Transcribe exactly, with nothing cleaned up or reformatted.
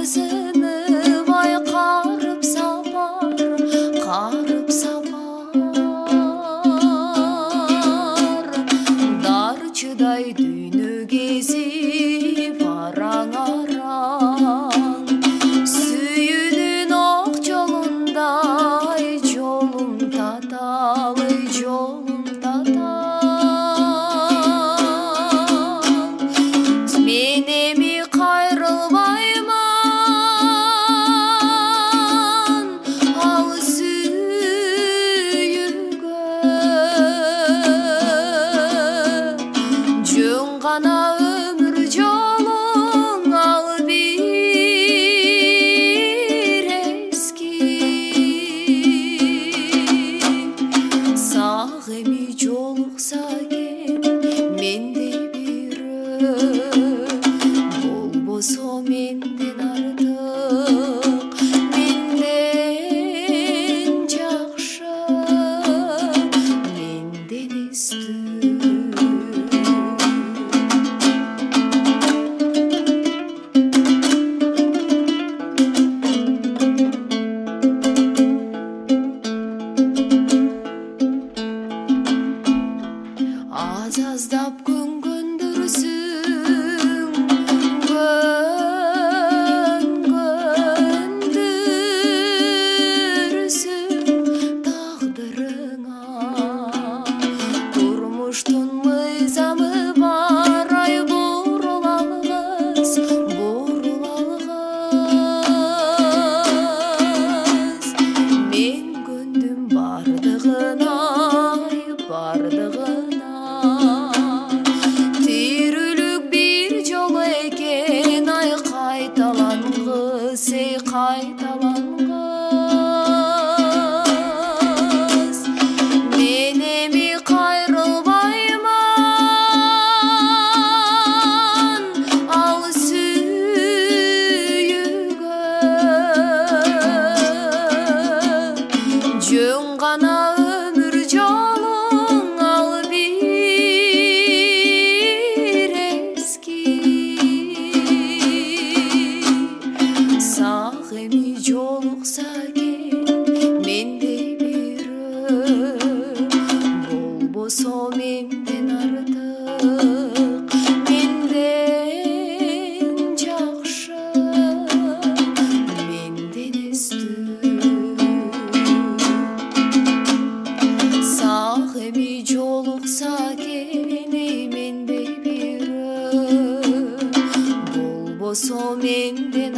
сынып ай қарып сапар, қарып сапар. Дарчыдай дүйнө кезип араң араң, сүйүүнүн ок жолундай жолум татал, жолум татал. Мен эми кайрылбайман ал сүйүүгө, жөн гана өмүр жолуң ал бир эски. Сак эми жолукса экен менде бирөө, болбосо менден артык, менден жакшы, менден эстүү. Аз-аздап көнгөндүрсүң, көнгөндүрсүң тагдырыңа. Турмуштун мыйзамы бар, ай бурула алгыс, бурула алгыс. Мен көндүм бардыгына, бардыгына. Тирүүлүк бир жолу экен, ай кайталангыс, эй кайталангыс. Мен эми кайрылбайман ал сүйүүгө, жөн гана өмүр жолуң ал бир эски. Сак эми жолукса экен менде бирөө, болбосо менден артык, менден жакшы, менден эстүү. Сак эми жолукса экен менде бирөө, болбосо менден